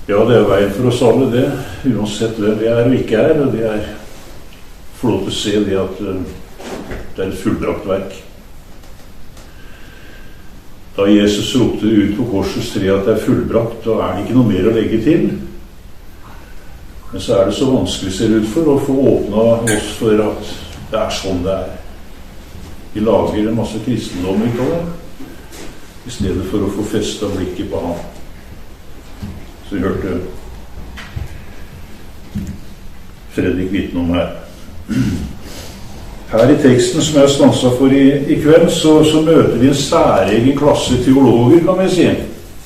Ja, det veien for oss alle det, uansett hvem vi og ikke og det få lov til å se det at det et fullbrakt verk. Da Jesus ropte ut på korsets tre at det fullbrakt, da det ikke noe mer å legge til. Men så det så vanskelig, ser det ut for, å få åpna oss for at det sånn det Vi lager en masse kristendom ut av det, i stedet for å få festet blikket på ham. Så vi hørte Fredrik vitne om her. Her i teksten som jeg stanset for i kveld, så møter vi en særegen klasse teologer, kan vi si.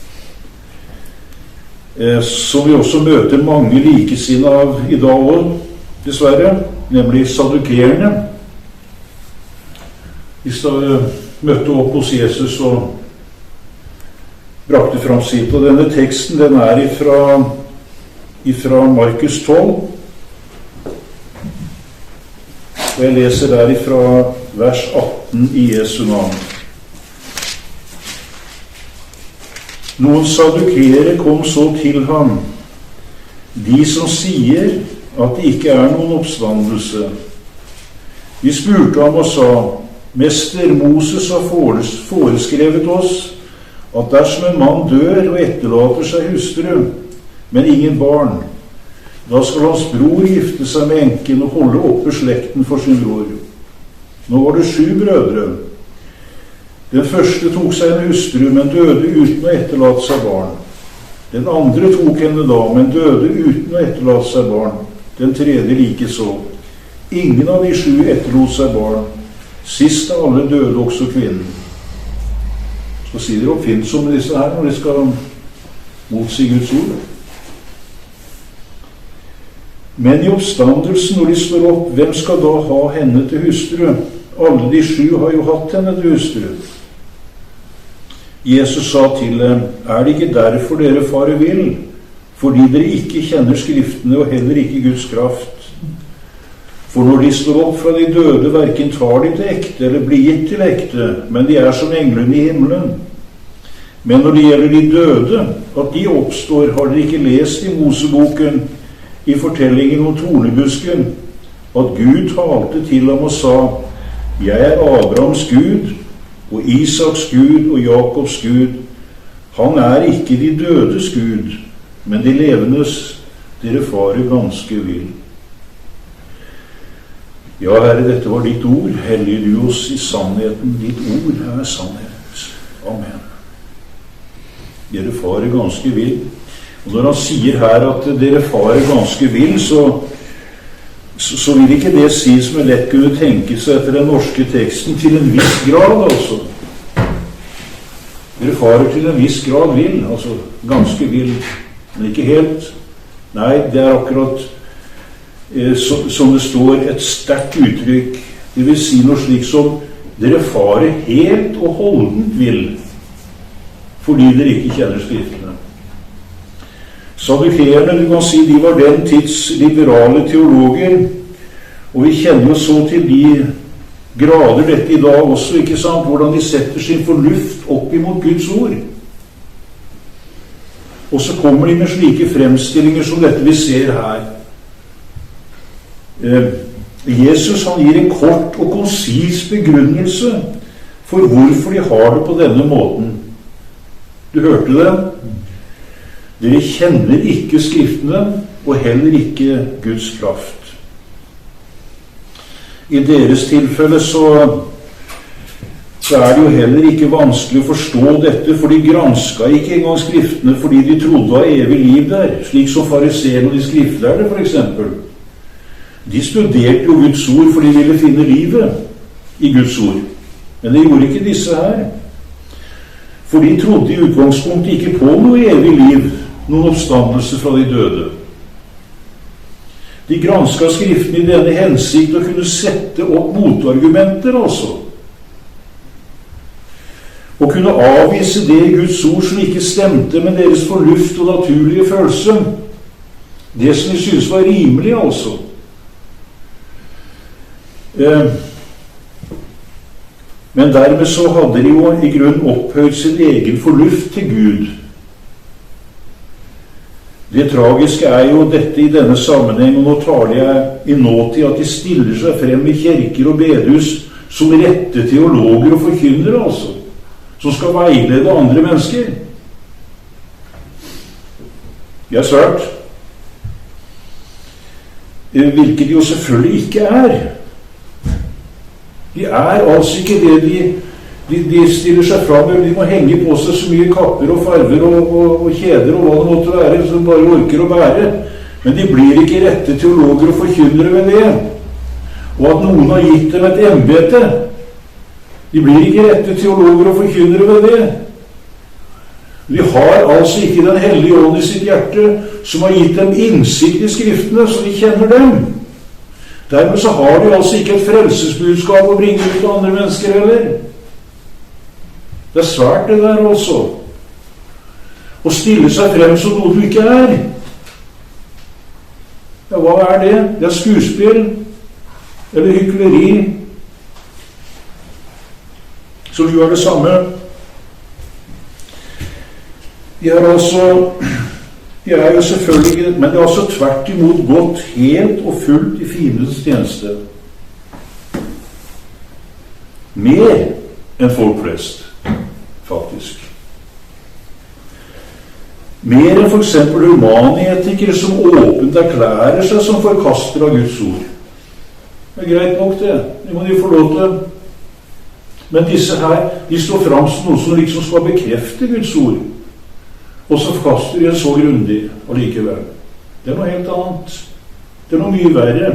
Som vi også møter mange likesinnede av i dag også, dessverre, nemlig sadukerene. De møtte opp hos Jesus og brakte fram sitt. Og denne teksten, den ifra Markus 12. Og jeg leser der ifra vers 18 i Jesu navn. Noen sadukere kom så til ham, de som sier at det ikke noen oppstandelse. De spurte ham og sa, Mester, Moses har foreskrevet oss at dersom en mann dør og etterlater seg hustru, men ingen barn, da skal hans bror gifte seg med enken og holde oppe slekten for sin bror. Nå var det 7 brødre. Den første tok seg en hustru, men døde uten å etterlate seg barn. Den andre tok henne da, men døde uten å etterlate seg barn. Den tredje likeså. Ingen av de 7 etterlot seg barn. Sist av alle døde også kvinnen. Så sier dere oppfinnsomme disse her når de skal motsi Guds ord. Men i oppstandelsen, når de står opp, hvem skal da ha henne til hustru? Alle de 7 har jo hatt henne til hustru. Jesus sa til dem, det ikke derfor dere farer vill? Fordi dere ikke kjenner skriftene og heller ikke Guds kraft. For når de står opp fra de døde, hverken tar de til ekte eller blir gitt til ekte, men de som englene i himmelen. Men når det gjelder de døde, at de oppstår, har dere ikke lest i Moseboken, i fortellingen om tornebusken, at Gud talte til ham og sa, jeg Abrahams Gud, og Isaks Gud og Jakobs Gud. Han ikke de dødes Gud, men de levendes, dere farer ganske vill. Ja, Herre, dette var ditt ord. Hellige du oss i sannheten. Ditt ord sannhet. Amen. Dere farer ganske vill. Og når han sier her at dere farer ganske vill, så vil ikke det si som lett kunne tenke seg etter den norske teksten til en viss grad, altså. Dere farer til en viss grad vill, altså ganske vill, men ikke helt. Nei, det akkurat som det står et sterkt uttrykk. Det vil si noe slik som dere farer helt og holdent vill, fordi dere ikke kjenner skriftene. Sadukerene, du kan si, de var den tids liberale teologer, og vi kjenner jo så til de grader dette i dag også, ikke sant, hvordan de setter sin fornuft opp imot Guds ord. Og så kommer de med slike fremstillinger som dette vi ser her. Jesus, han gir en kort og konsis begrunnelse for hvorfor de har det på denne måten. Du hørte det? Dere kjenner ikke skriftene, og heller ikke Guds kraft. I deres tilfelle så det jo heller ikke vanskelig å forstå dette, for de gransket ikke engang skriftene fordi de trodde av evig liv der, slik som fariseerne og de skriftlærde for eksempel. De studerte jo Guds ord fordi de ville finne livet i Guds ord. Men det gjorde ikke disse her. For de trodde i utgangspunktet ikke på noe evig liv, noen oppstandelse fra de døde. De gransket skriftene i denne hensikt og kunne sette opp motargumenter, altså. Og kunne avvise det i Guds ord som ikke stemte med deres fornuft og naturlige følelse. Det som de synes var rimelig, altså. Men dermed så hadde de jo i grunn opphøyd sin egen fornuft til Gud. Det tragiske er jo dette i denne sammenheng, og nå taler jeg i nåtid, at de stiller seg frem i kirker og bedehus som rette teologer og forkynnere, altså, som skal veilede andre mennesker. Det er svært. Hvilket de jo selvfølgelig ikke er. De er altså ikke det de stiller seg fram med. De må henge på seg så mye kapper og farver og kjeder og hva det måtte være, som bare orker å bære. Men de blir ikke rette teologer og forkynnere ved det. Og at noen har gitt dem et embete. De blir ikke rette teologer og forkynnere ved det. De har altså ikke Den hellige ånd i sitt hjerte, som har gitt dem innsikt i Skriftene, så de kjenner dem. Dermed så har de altså ikke et frelsesbudskap å bringe ut til andre mennesker heller. Det er svært det der også. Å stille seg frem som noe du ikke er. Ja, hva er det? Det er skuespill. Eller hykleri. Som gjør det samme. De er jo selvfølgelig, men det er altså tvert imot gått helt og fullt i fiendens tjeneste. Mer enn folk flest, faktisk. Mer enn for eksempel humanetikere som åpent erklærer seg som forkaster av Guds ord. Det er greit nok det. Det må de få lov til. Men disse her, de står frem som noe som liksom skal bekrefte Guds ord. Og så forkaster de det så grundig allikevel. Det er noe helt annet. Det er noe mye verre.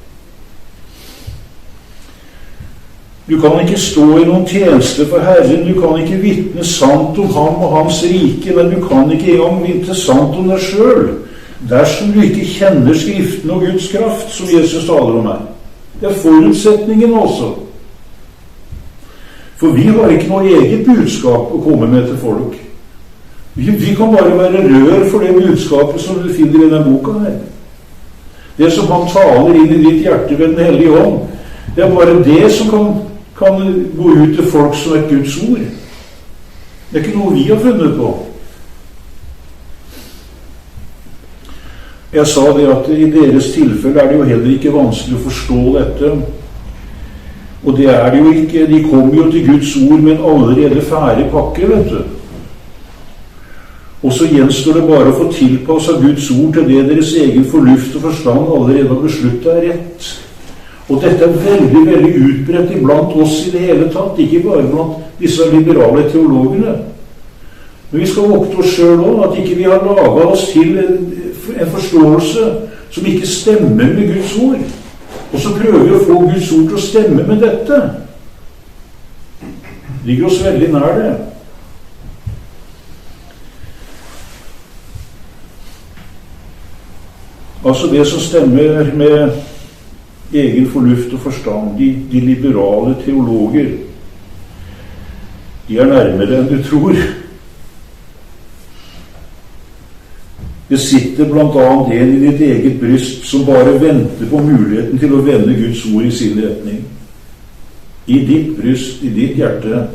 Du kan ikke stå i noen tjeneste for Herren, du kan ikke vitne sant om ham og hans rike, men du kan ikke engang vitne sant om deg selv, dersom du ikke kjenner Skriften og Guds kraft, som Jesus taler om her. Det er forutsetningen også. For vi har ikke noe eget budskap å komme med til folk. Vi kan bare være rør for det budskapet som du finner i denne boka her. Det som han taler inn i ditt hjerte ved Den hellige ånd, det er bare det som kan gå ut til folk som er Guds ord. Det er ikke noe vi har funnet på. Jeg sa det at i deres tilfelle er det jo heller ikke vanskelig å forstå dette. Og det er det jo ikke. De kommer jo til Guds ord med en allerede ferdig pakke, vet du. Og så gjenstår det bare å få tilpasset Guds ord til det deres egen fornuft og forstand allerede har besluttet er rett. Og dette er veldig, veldig utbredt iblant oss i det hele tatt, ikke bare blant disse liberale teologene. Men vi skal vokte oss selv også, at ikke vi har laget oss til en forståelse som ikke stemmer med Guds ord. Og så prøver vi å få Guds ord til å stemme med dette. Det ligger oss veldig nær det. Altså det som stemmer med egen fornuft og forstand, de liberale teologer, de er nærmere enn du tror. Det sitter blant annet en i ditt eget bryst som bare venter på muligheten til å vende Guds ord i sin retning. I ditt bryst, i ditt hjerte.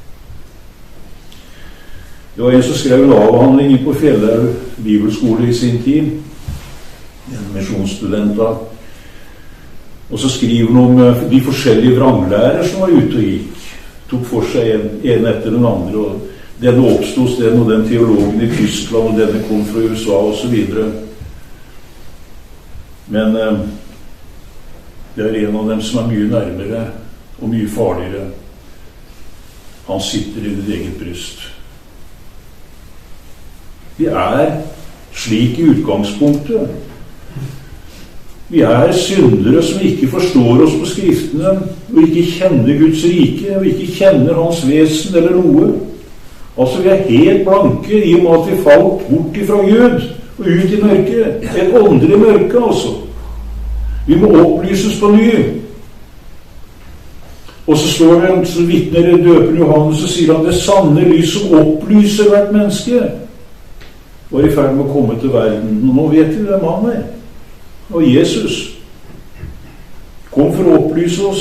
Det var en som skrev en avhandling på Fjellhaug bibelskole i sin tid, en misjonsstudent da. Og så skriver han om de forskjellige vranglærer som var ute og gikk. Tok for seg en etter den andre, og denne oppstod hos den og den teologen i Tyskland, og denne kom fra USA, og så videre. Men det er en av dem som er mye nærmere og mye farligere. Han sitter i ditt eget bryst. Vi er slik i utgangspunktet. Vi er syndere som ikke forstår oss på Skriftene, og ikke kjenner Guds rike, og ikke kjenner hans vesen eller noe. Altså vi er helt blanke i og med at vi falt bort ifra Gud og ut i mørket. Et åndelig mørke altså. Vi må opplyses på ny. Og så står det, så vitner døperen Johannes, og sier han det sanne lys som opplyser hvert menneske, var i ferd med å komme til verden. Og nå vet vi hvem han er. Og Jesus kom for å opplyse oss.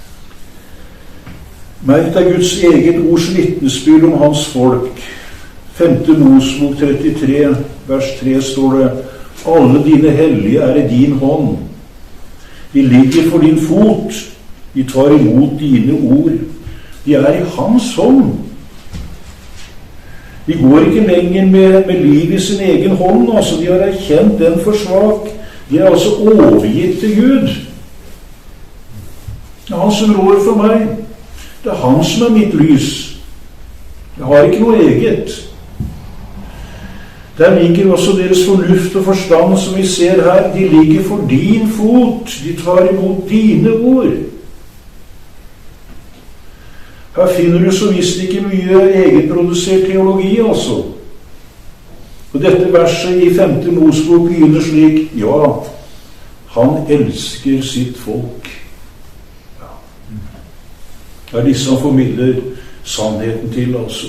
Merk deg Guds eget ords vitnesbyrd om hans folk. 5. Mosebok 33, vers 3 står det: alle dine hellige er i din hånd. De ligger for din fot. De tar imot dine ord. De er i hans hånd. De går ikke lenger med liv i sin egen hånd. Altså, de har erkjent den for svak. De er altså overgitt til Gud. Det er han som rår for meg. Det er han som er mitt lys. Jeg har ikke noe eget. Der ligger også deres fornuft og forstand, som vi ser her. De ligger for din fot. De tar imot dine ord. Her finner du så visst ikke mye egenprodusert teologi, altså. Og dette verset i 5. Mosebok begynner slik: ja, han elsker sitt folk. Ja. Det er disse han formidler sannheten til, altså.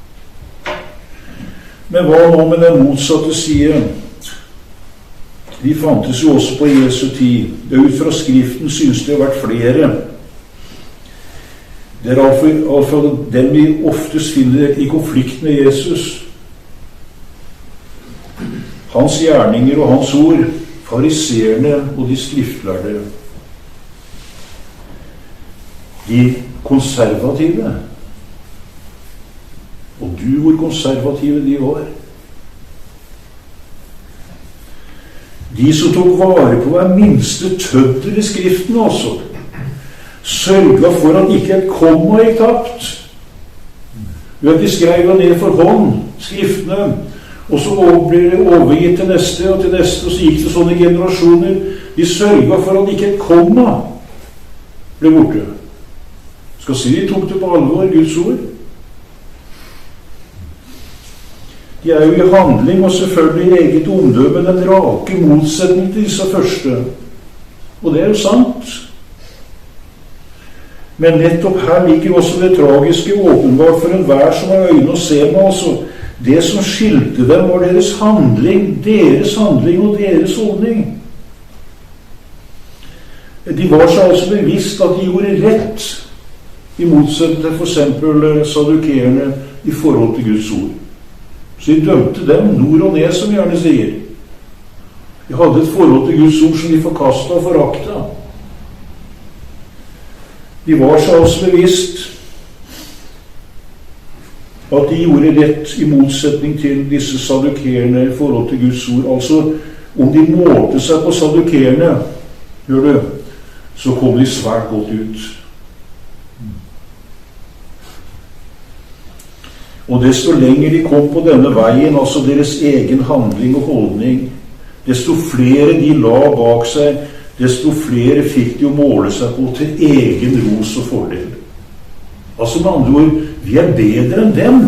Men hva nå med den motsatte side? De fantes jo også på Jesu tid. Ut fra Skriften synes det har vært flere. Det er iallfall den vi oftest finner i konflikt med Jesus. Hans gjerninger og hans ord, fariseerne og de skriftlærde. De konservative. Og du, hvor konservative de var. De som tok vare på hver minste tøddel i Skriften også, sørga for at ikke et komma gikk tapt. Ved at de skrev ned for hånd Skriftene, og så blir det overgitt til neste og til neste, og så gikk det sånne generasjoner. De sørga for at ikke et komma ble borte. Skal si de tok det på alvor, Guds ord. De er jo i handling og selvfølgelig i eget omdømme den rake motsetning til disse første. Og det er jo sant. Men nettopp her ligger også det tragiske åpenbart for enhver som har øyne å se med. Altså, det som skilte dem var deres handling og deres holdning. De var så altså bevisst at de gjorde rett, i motsetning til for eksempel sadukerene i forhold til Guds ord. Så de dømte dem nord og ned, som vi gjerne sier. De hadde et forhold til Guds ord som de forkastet og foraktet. De var så altså bevisst at de gjorde rett i motsetning til disse sadukerene i forhold til Guds ord. Altså, om de målte seg på sadukerene, så kom de svært godt ut. Og desto lenger de kom på denne veien, altså deres egen handling og holdning, desto flere de la bak seg, desto flere fikk de å måle seg på til egen ros og fordel. Altså med andre ord, vi er bedre enn dem.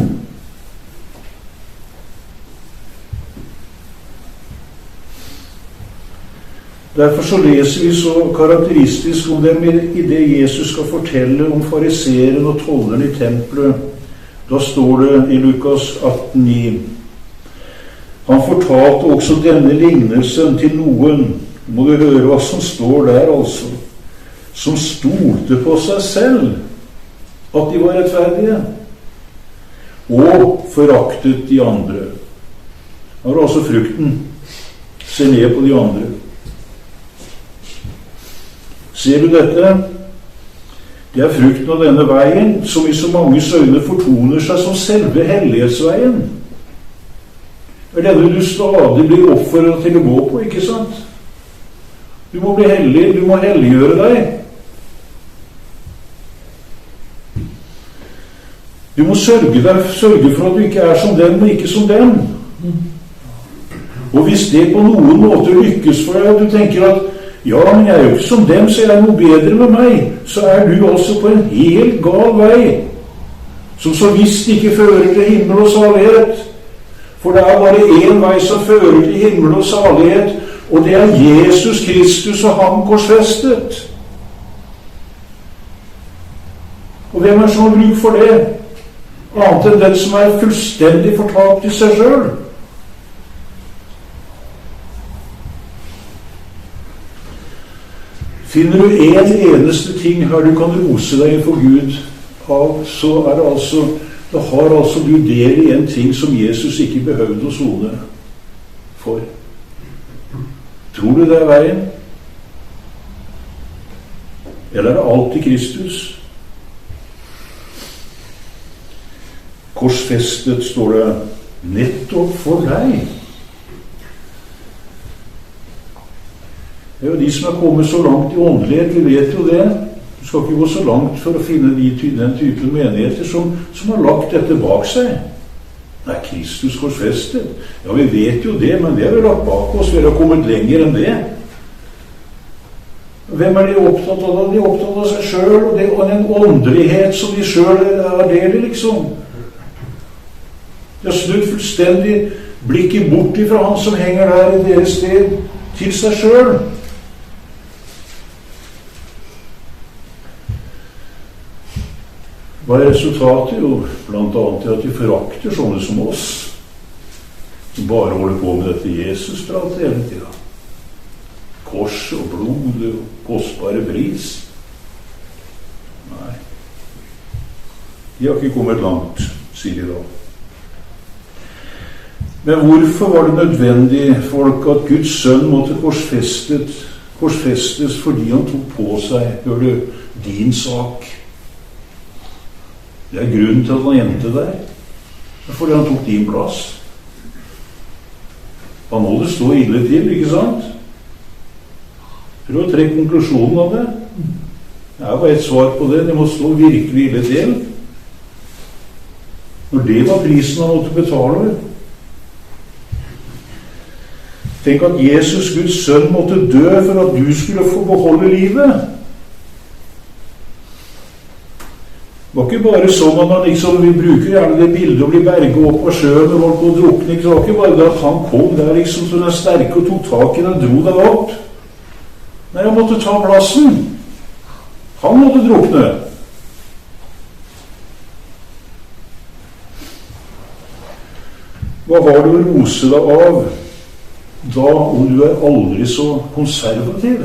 Derfor så leser vi så karakteristisk om dem i det Jesus skal fortelle om fariseeren og tolleren i tempelet. Da står det i Lukas 18,9: han fortalte også denne lignelsen til noen. Må du høre hva som står der, altså. Som stolte på seg selv at de var rettferdige, og foraktet de andre. Det var altså frukten. Se ned på de andre. Ser du dette? Det er frukten av denne veien, som i så mange øyne fortoner seg som selve hellighetsveien. Det er denne du stadig blir oppfordret til å gå på, ikke sant? Du må bli hellig, du må helliggjøre deg. Du må sørge for at du ikke er som dem og ikke som dem. Og hvis det på noen måte lykkes for deg, og du tenker at ja, men jeg er jo ikke som dem, så jeg er noe bedre med meg, så er du også på en helt gal vei, som så visst ikke fører til himmel og salighet. For det er bare en vei som fører til himmel og salighet, og det er Jesus Kristus og ham korsfestet. Og hvem er som har bruk for det? Annet enn den som er fullstendig fortapt i seg selv. Finner du en eneste ting her du kan rose deg for Gud av, så er det altså da har altså du del i en ting som Jesus ikke behøvde å sone for. Tror du det er veien? Eller er det alltid Kristus? Korsfestet, står det, nettopp for deg. Det er jo de som er kommet så langt i åndelighet, vi vet jo det. Du skal ikke gå så langt for å finne den typen menigheter som har lagt dette bak seg. Det er Kristus korsfestet. Ja, vi vet jo det, men det har vi lagt bak oss. Vi har kommet lenger enn det. Hvem er de opptatt av? De er opptatt av seg selv, og den åndelighet som de selv er del i, liksom. De har snudd fullstendig blikket bort ifra han som henger der i deres sted, til seg selv. Hva er resultatet? Jo, blant annet at de forakter sånne som oss, som bare holder på med dette Jesus-pratet hele tiden. Kors og blod og kostbare pris. Nei. De har ikke kommet langt, sier de da. Men hvorfor var det nødvendig, folk, at Guds sønn måtte korsfestes fordi han tok på seg, hør du, din sak? Det er grunnen til at han endte der. Det er fordi han tok din plass. Han må det stå ille til, ikke sant? Prøv å trekke konklusjonen av det. Det er bare et svar på det. Det må stå virkelig ille til. Når det var prisen han måtte betale. Tenk at Jesus, Guds sønn, måtte dø for at du skulle få beholde livet. Det var ikke bare sånn at man liksom, vi bruker gjerne det bildet å bli berget opp av sjøen og holdt på å drukne. Det var ikke bare det at han kom der liksom så den sterke og tok tak i den og dro deg opp. Nei, han måtte ta plassen. Han måtte drukne. Hva har du å rose deg av da om du er aldri så konservativ?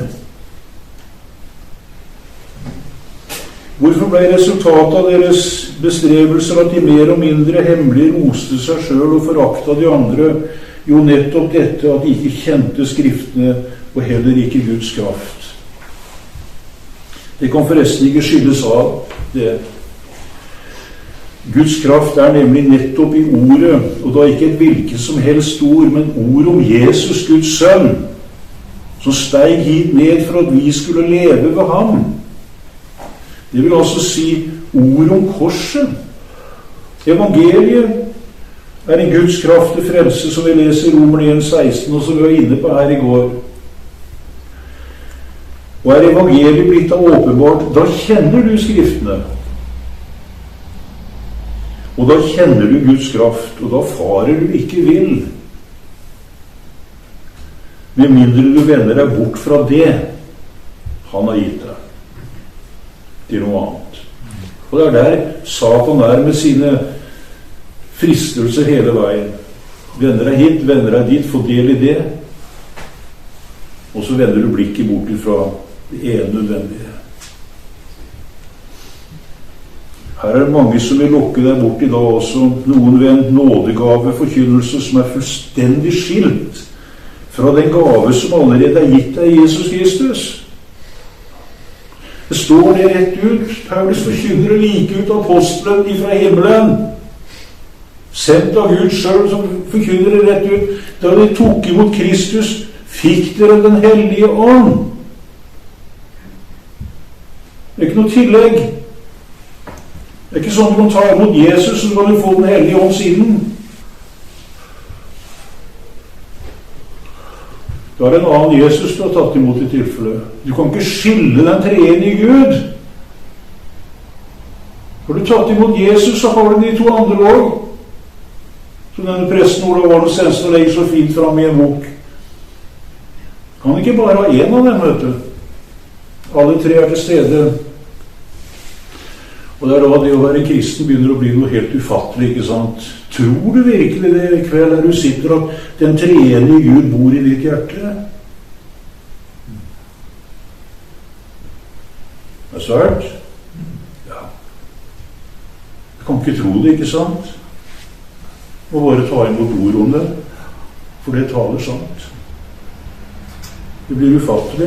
Hvorfor ble resultatet av deres bestrebelser at de mer og mindre hemmelig roste seg selv og forakta de andre? Jo, nettopp dette at de ikke kjente skriftene og heller ikke Guds kraft. Det kan forresten ikke skyldes av det. Guds kraft er nemlig nettopp i ordet, og da ikke et hvilket som helst ord, men ord om Jesus, Guds sønn, som steg hit ned for at vi skulle leve ved ham. Det vil altså si ord om korset. Evangeliet er en Guds kraft til frelse, som vi leser i Romerne 1,16, og som vi var inne på her i går. Og er evangeliet blitt av åpenbart, da kjenner du skriftene. Og da kjenner du Guds kraft, og da farer du ikke vill. Med mindre du vender deg bort fra det han har gitt deg, til noe annet. Og det er der Satan er med sine fristelser hele veien. Vender deg hit, vender deg dit, få del i det, og så vender du blikket bort fra det ene nødvendige. Her er det mange som vil lukke deg bort i dag også, noen ved en nådegave forkynnelse som er fullstendig skilt fra den gave som allerede er gitt deg i Jesus Kristus. Det står det rett ut. Paulus forkynner like ut apostelen ifra himmelen, sendt av Gud selv, som forkynner det rett ut. Da de tok imot Kristus, fikk dere den hellige ånd. Det er ikke noe tillegg. Det er ikke sånn at du kan ta imot Jesus, så kan du få den hellige ånd siden. Da er det en annen Jesus du har tatt imot i tilfelle. Du kan ikke skille den treenige Gud. Har du tatt imot Jesus, så har du de to andre også. Som denne presten Olav Arne Sensen legger så fint fram i en bok. Kan ikke bare ha en av dem, vet du. Alle tre er til stede. Og det er da det å være kristen begynner å bli noe helt ufattelig, ikke sant? Tror du virkelig det i kveld der du sitter, at den treenige Gud bor i ditt hjerte? Det er svært. Ja. Det kan ikke tro det, ikke sant? Og bare ta imot ord om det, for det taler sant. Det blir ufattelig.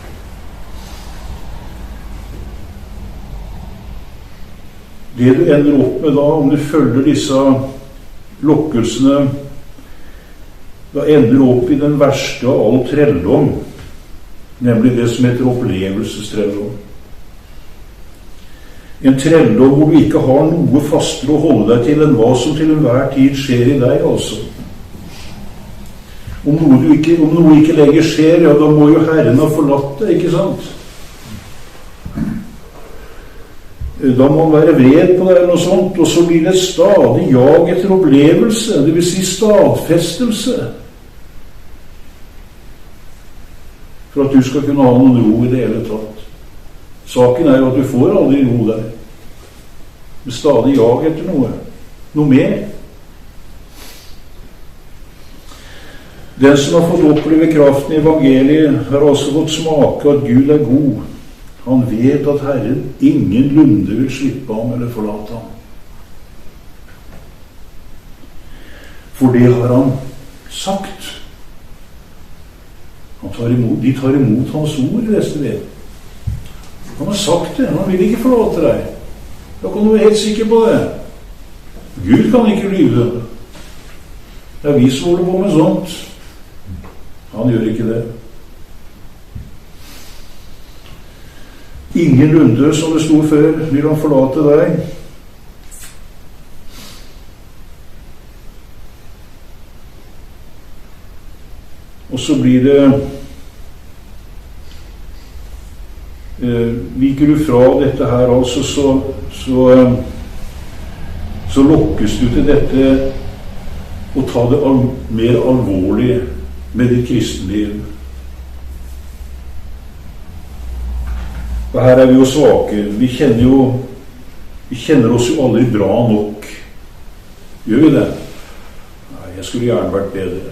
Det du ender opp med da, om du følger disse lokkelsene, da ender du opp i den verste av all trelldom, nemlig det som heter opplevelsestrelldom. En trelldom hvor du ikke har noe fastere å holde deg til enn hva som til enhver tid skjer i deg, altså. Om noe ikke lenger skjer, ja, da må jo Herren ha forlatt deg, ikke sant? Da må han være vred på deg eller noe sånt, og så blir det stadig jag etter opplevelse, det vil si stadfestelse, for at du skal kunne ha noen ro i det hele tatt. Saken er jo at du får aldri ro der. Men stadig jag etter noe mer. Den som har fått oppleve kraften i evangeliet, har også fått smake at Gud er god. Han vet at Herren ingenlunde vil slippe ham eller forlate ham. For det har han sagt. De tar imot hans ord i neste ved. Han har sagt det, han vil ikke forlate deg. Da kan du være helt sikker på det. Gud kan ikke lyve. Det er vi som holder på med sånt. Han gjør ikke det. Ingenlunde, som det sto før, vil han forlate deg. Og så blir det viker du fra dette her, altså, så lokkes du til dette å ta det mer alvorlig med ditt kristenliv. Og her er vi jo svake. Vi kjenner oss jo aldri bra nok. Gjør vi det? Nei, jeg skulle gjerne vært bedre.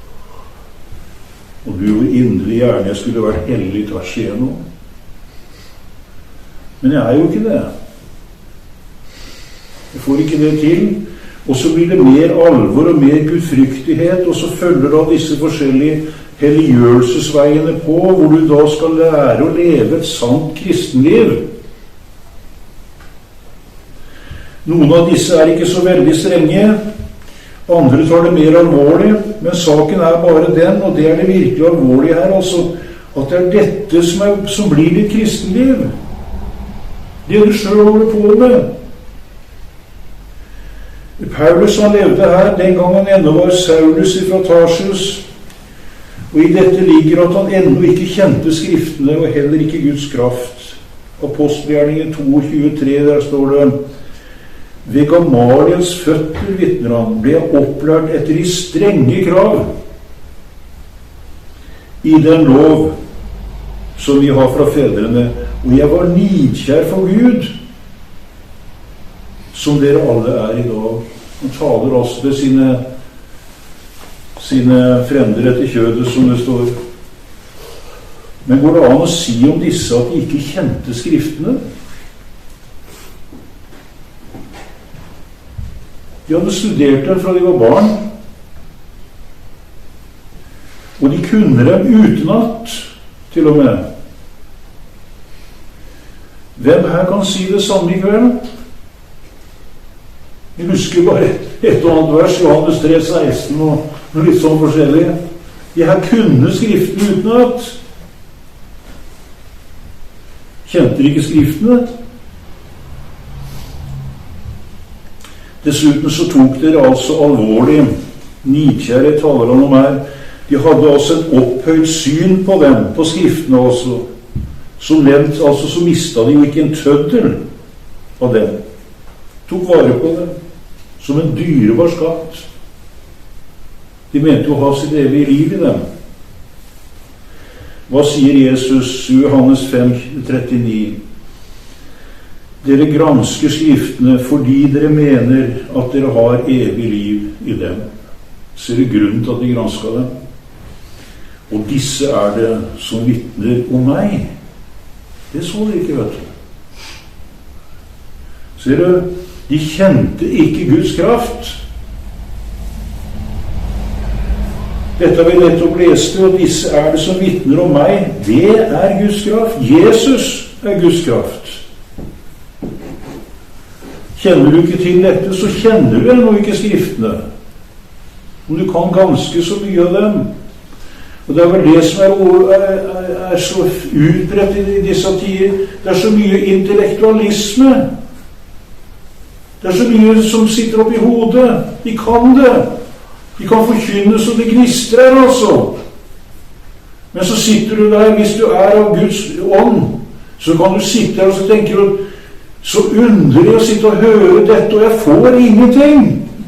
Og du jo inderlig gjerne jeg skulle vært hellig tvers igjennom. Men jeg er jo ikke det. Jeg får ikke det til. Og så blir det mer alvor og mer gudfryktighet, og så følger da disse forskjellige helliggjørelsesveiene på, hvor du da skal lære å leve et sant kristenliv. Noen av disse er ikke så veldig strenge, andre tar det mer alvorlig, men saken er bare den, og det er det virkelig alvorlige her, altså, at det er dette som blir ditt kristenliv. Det du selv holder på med. Paulus han levde her den gang han enda var Saulus fra Tarsus, og i dette ligger at han enda ikke kjente skriftene og heller ikke Guds kraft. Apostelgjerningen 22:3, der står det: ved Gamaliels føtter, vitner han, ble jeg opplært etter de strenge krav i den lov som vi har fra fedrene, og jeg var nidkjær for Gud, som dere alle er i dag. Han taler også til sine frender etter kjødet, som det står. Men går det an å si om disse at de ikke kjente skriftene? De hadde studert dem fra de var barn, og de kunne dem utenat, til og med. Hvem her kan si det samme i kveld? Vi husker bare et og annet vers, Johannes 3,16 og litt sånn forskjellig. De her kunne skriftene utenat. Kjente de ikke skriftene? Dessuten så tok dere altså alvorlig nidkjærhet, taler han om her. De hadde altså et opphøyd syn på dem, på skriftene også. Som nevnt, altså så mistet de jo ikke en tøddel av dem. Tok vare på dem som en dyrebar skatt. De mente å ha sitt evige liv i dem. Hva sier Jesus i Johannes 5:39? Dere gransker skriftene fordi dere mener at dere har evig liv i dem. Ser du grunnen til at de gransker dem? Og disse er det som vitner om meg. Det så dere ikke, vet du. Ser du? De kjente ikke Guds kraft. Dette har vi nettopp lest, og disse er det som vitner om meg. Det er Guds kraft. Jesus er Guds kraft. Kjenner du ikke til dette, så kjenner du ennå ikke Skriftene. Og du kan ganske så mye av dem. Og det er vel det som er så utbredt i disse tider. Det er så mye intellektualisme. Det er så mye som sitter opp i hodet. De kan det. De kan forkynne så det gnistrer, altså. Men så sitter du der, hvis du er av Guds ånd, så kan du sitte der og så tenker du, så underlig å sitte og høre dette, og jeg får ingenting.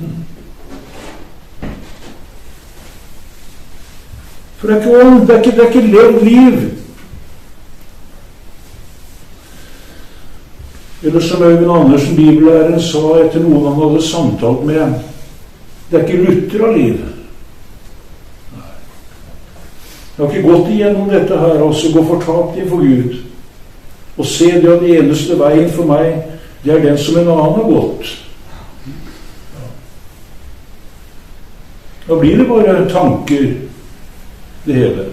For det er ikke ånd, det er ikke levd liv. Eller som Øyvind Andersen, bibellæreren, sa etter noen han hadde samtalt med, det er ikke Luther av liv. Jeg har ikke gått igjennom dette her, altså gå fortapt innfor Gud, og se det at den eneste veien for meg, det er den som en annen har gått. Da blir det bare tanker, det hele.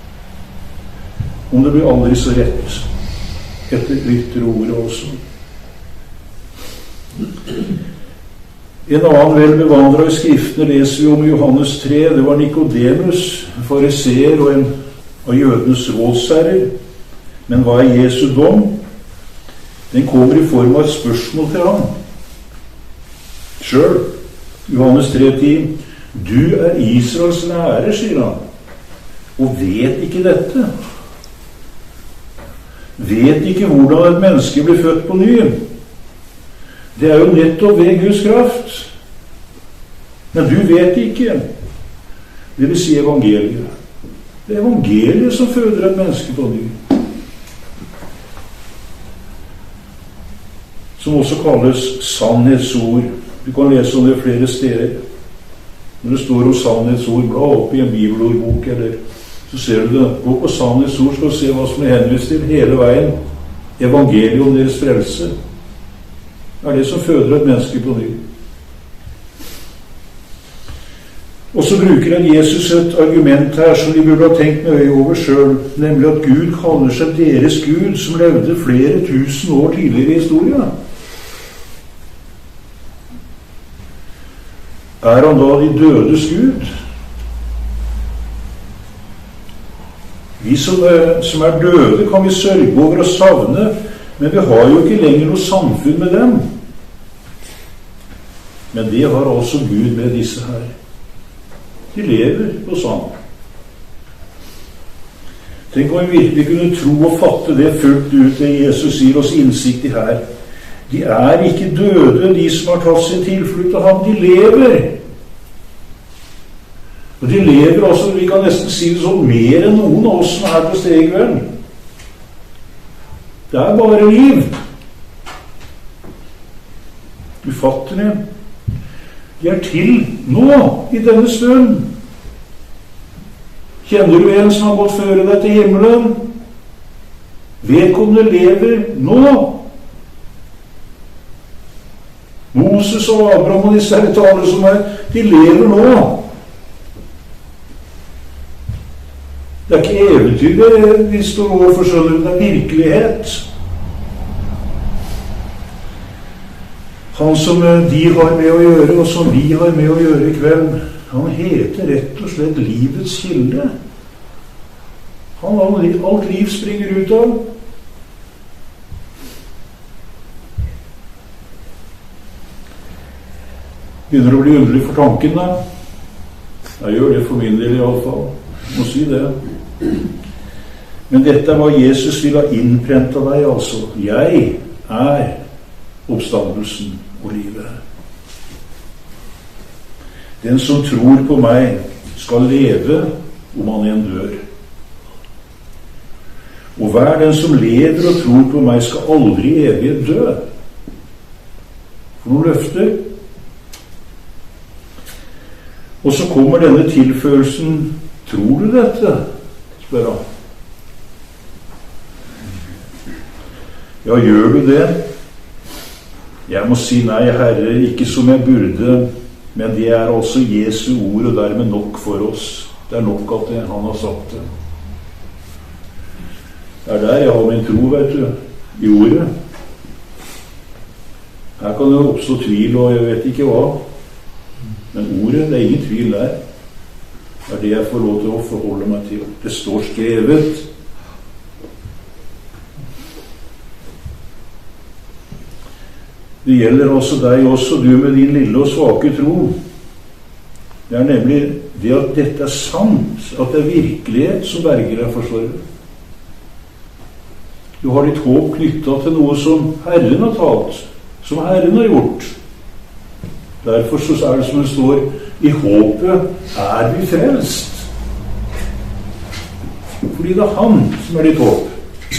Om det blir aldri så rett, etter Luther-ordet også. En annen vel bevandret i Skriftene leser vi om i Johannes 3. Det var Nikodemus, fariseer og en av jødenes rådsherrer. Men hva er Jesu dom? Den kommer i form av et spørsmål til ham. Selv, Johannes 3,10. Du er Israels lærer, sier han, og vet ikke dette. Vet ikke hvordan et menneske blir født på ny. Det er jo nettopp ved Guds kraft. Men du vet ikke. Det vil si evangeliet. Det er evangeliet som føder et menneske på ny. Som også kalles sannhetsord. Du kan lese om det flere steder. Når det står om sannhetsord, bla opp i en bibelordbok, eller så ser du det. Gå på sannhetsord, skal du se hva som er henvist til hele veien. Evangeliet om deres frelse. Det er det som føder et menneske på ny. Og så bruker en Jesus et argument her som de burde ha tenkt nøye over selv, nemlig at Gud kaller seg deres Gud, som levde flere tusen år tidligere i historien. Er han da de dødes Gud? Vi som er døde, kan vi sørge over og savne, men vi har jo ikke lenger noe samfunn med dem. Men det har altså Gud med disse her. De lever hos ham. Tenk om vi virkelig kunne tro og fatte det fullt ut, det Jesus gir oss innsikt i her. De er ikke døde, de som har tatt sin tilflukt av ham. De lever. Og de lever også, vi kan nesten si det sånn, mer enn noen av oss som er på Stegveien. Det er bare liv. Ufattelig. De er til nå, i denne stund. Kjenner du en som har gått føre deg til himmelen? Vedkommende lever nå. Moses og Abraham og disse her talere som er, de lever nå. Det er ikke eventyr vi står overfor, skjønner, det er virkelighet. Han som de har med å gjøre, og som vi har med å gjøre i kveld, han heter rett og slett livets kilde. Han har alt liv springer ut av. Begynner å bli underlig for tanken da. Jeg gjør det for min del i alle fall. Jeg må si det. Men dette er hva Jesus vil ha innprent av deg, altså. Jeg er oppstandelsen og livet. Den som tror på meg skal leve om han en dør. Og hver den som lever og tror på meg skal aldri evig dø. For noen løfter. Og så kommer denne tilførelsen. Tror du dette? Spør han. Ja, gjør du det? Jeg må si nei, Herre, ikke som jeg burde, men det er altså Jesu ord, og dermed nok for oss. Det er nok at han har sagt det. Det er der jeg har min tro, vet du, i ordet. Her kan det oppstå tvil, og jeg vet ikke hva. Men ordet, det er ingen tvil der. Det er det jeg får lov til å forholde meg til. Det står skrevet. Det gjelder altså deg også, du med din lille og svake tro. Det er nemlig det at dette er sant, at det er virkelighet som berger deg for sorg. Du har ditt håp knyttet til noe som Herren har talt, som Herren har gjort. Derfor så er det som det står, i håpet er vi frelst. Fordi det er han som er ditt håp.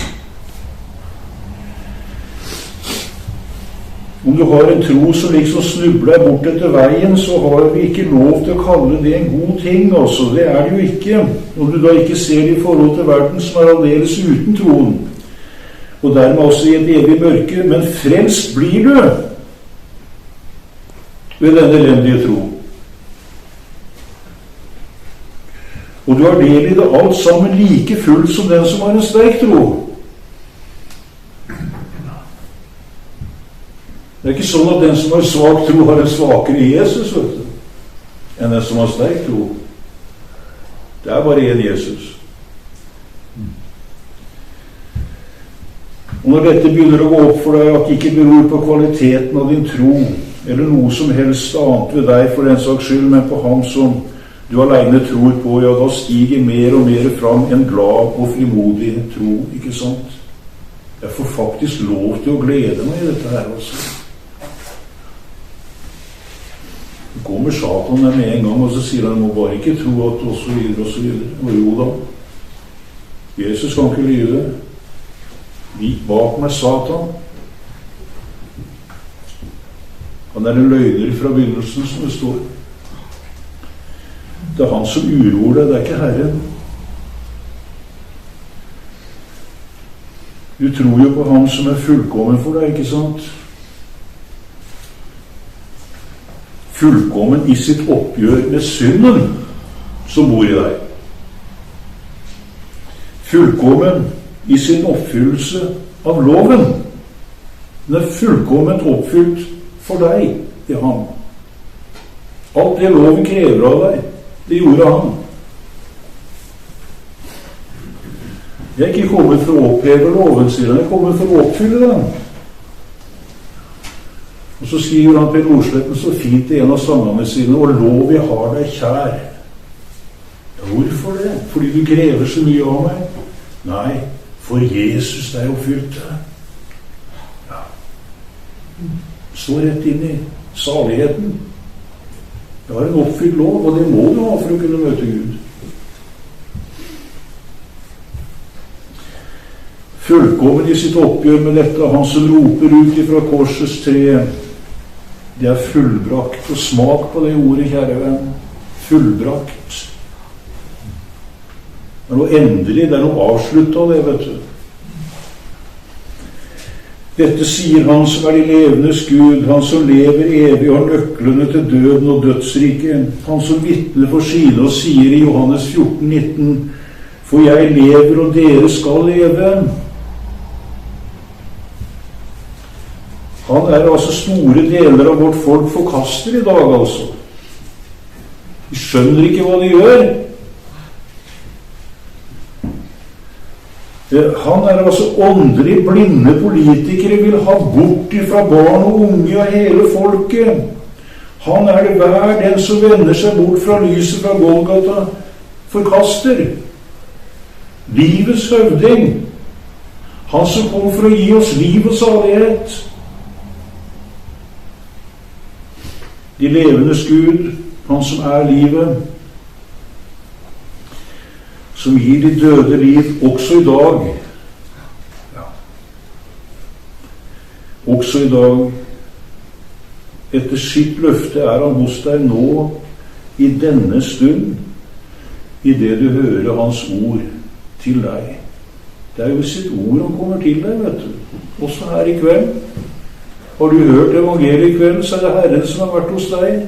Om du har en tro som liksom snubler bort etter veien, så har vi ikke lov til å kalle det en god ting, altså. Det er det jo ikke. Om du da ikke ser det i forhold til verden som er aldeles uten troen, og dermed også i et evig mørke. Men frelst blir du ved denne elendige tro. Og du har del i det alt sammen like fullt som den som har en sterk tro. Det er ikke sånn at den som har svak tro har en svakere Jesus, vet du, enn den som har sterk tro. Det er bare en Jesus. Og når dette begynner å gå opp for deg, at det ikke beror på kvaliteten av din tro, eller noe som helst annet ved deg for den saks skyld, men på ham som du alene tror på, ja, da stiger mer og mer fram en glad og frimodig tro, ikke sant? Jeg får faktisk lov til å glede meg i dette her også. Så kommer Satan der med en gang, og så sier han, må bare ikke tro at og så videre og så videre. Og jo da, Jesus kan ikke lyve. Vik bak meg, Satan. Han er en løgner fra begynnelsen, som det står. Det er han som uroer deg, det er ikke Herren. Du tror jo på ham som er fullkommen for deg, ikke sant? Fullkommen i sitt oppgjør med synden som bor i deg. Fullkommen i sin oppfyllelse av loven. Den er fullkomment oppfylt for deg i ham. Alt det loven krever av deg, det gjorde han. Jeg er ikke kommet for å oppheve loven, sier han. Jeg er kommet for å oppfylle den. Og så skriver han Per Nordsletten så fint i en av sangene sine, og lov jeg har deg kjær. Ja, hvorfor det? Fordi du krever så mye av meg? Nei, for Jesus deg oppfylt det. Ja. Stå rett inn i saligheten. Jeg har en oppfylt lov, og det må du ha for å kunne møte Gud. Fullkommen i sitt oppgjør med dette, han som roper ut ifra korsets tre, det er fullbrakt. Og smak på det ordet, kjære venn. Fullbrakt. Det er noe endelig, det er noe avsluttet av det, vet du. Dette sier han som er de levendes Gud, han som lever evig og har nøklene til døden og dødsriket, han som vitner for sine og sier i Johannes 14,19, for jeg lever og dere skal leve. Han er altså store deler av vårt folk forkaster i dag, altså. De skjønner ikke hva de gjør. Han er altså åndelig blinde politikere, vil ha bort fra barn og unge og hele folket. Han er det hver den som vender seg bort fra lyset fra Golgata, forkaster. Livets høvding. Han som kom for å gi oss liv og salighet. De levendes Gud, han som er livet, som gir de døde liv også i dag. Ja. Også i dag. Etter sitt løfte er han hos deg nå, i denne stund, i det du hører hans ord til deg. Det er jo sitt ord han kommer til deg, vet du. Også her i kveld. Har du hørt evangeliet i kveld, så er det Herren som har vært hos deg.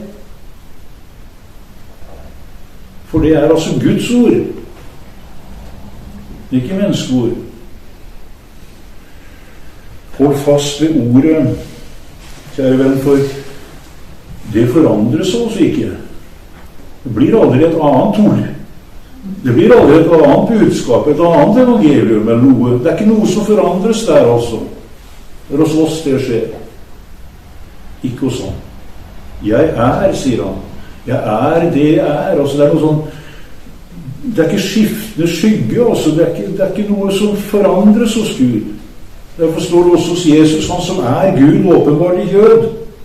For det er altså Guds ord, ikke menneskeord. Hold fast ved ordet, kjære venn, for det forandres oss ikke. Det blir aldri et annet ord. Det blir aldri et annet budskap, et annet evangelium eller noe. Det er ikke noe som forandres der altså. Det er hos oss det skjer. Ikke hos han. Jeg er, sier han. Jeg er det jeg er. Altså, det er noe sånn, det er ikke skiftende skygge, altså. Det er ikke noe som forandres hos Gud. Derfor står det også hos Jesus, han som er Gud, åpenbart i kjød.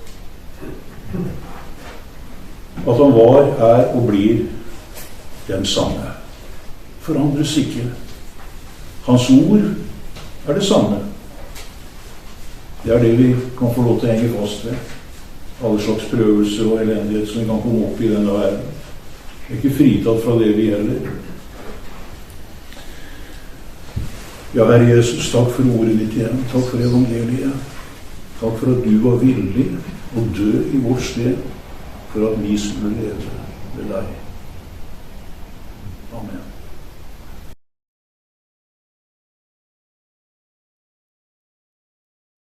At han var, er og blir den samme. Forandres ikke. Hans ord er det samme. Det er det vi kan få lov til å henge fast ved. Alle slags prøvelser og elendighet som vi kan komme opp i denne verden. Vi er ikke fritatt fra det vi heller. Ja, Herre Jesus, takk for ordet ditt igjen. Takk for evangeliet. Takk for at du var villig å dø i vårt sted for at vi skulle leve ved deg. Amen.